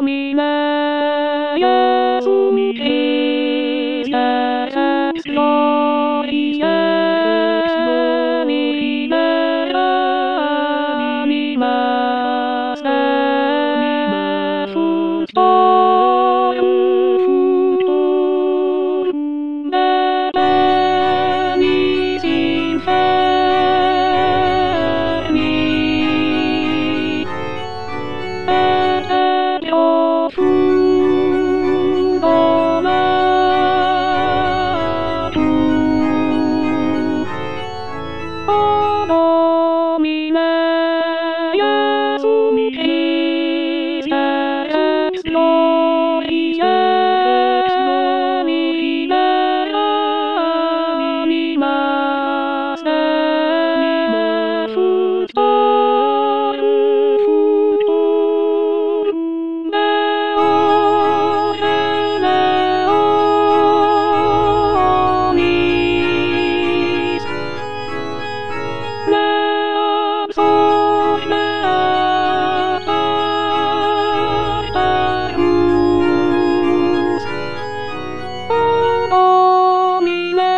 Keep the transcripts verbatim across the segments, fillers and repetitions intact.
Domine, Jesum Christe, ex gloriae vivere animas Dei, fructorum de penis inferni, et eo fructo natum. O Domine, Jesum Christe, ex gloriae vivere animas Dei, fructorum, fructorum Deo eleonis, leam soi beata Arctarus. O Domine,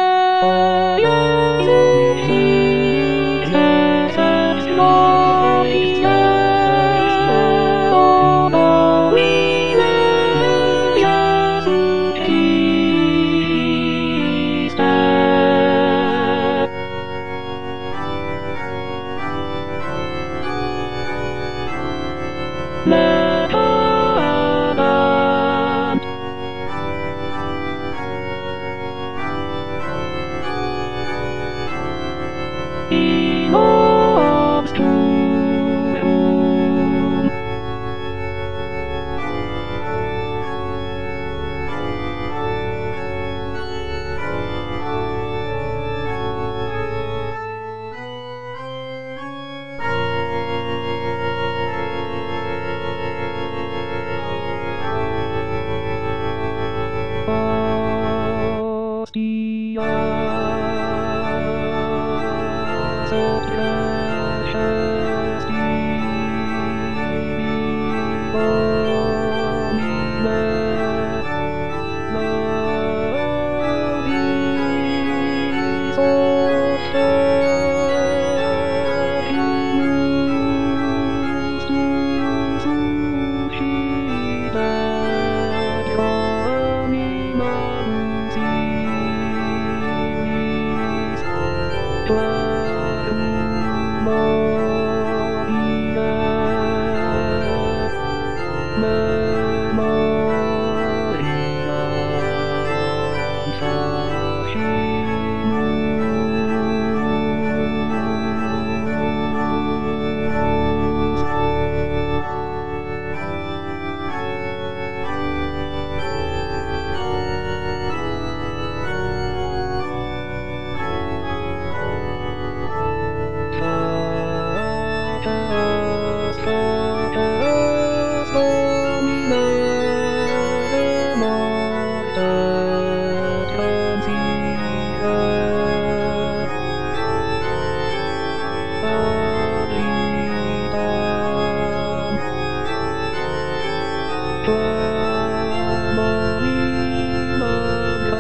Jesum Christe, ex gloriae, O Domine, Jesum Christe. Letabant. In obscurum. Hostias et precious Tibi, Domine, nobis offertimus tu suscitet animam timis, quarum odie memoriam facimus. Facias, facias, Domine, de morte transire, ad vitam, quam animam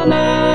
ま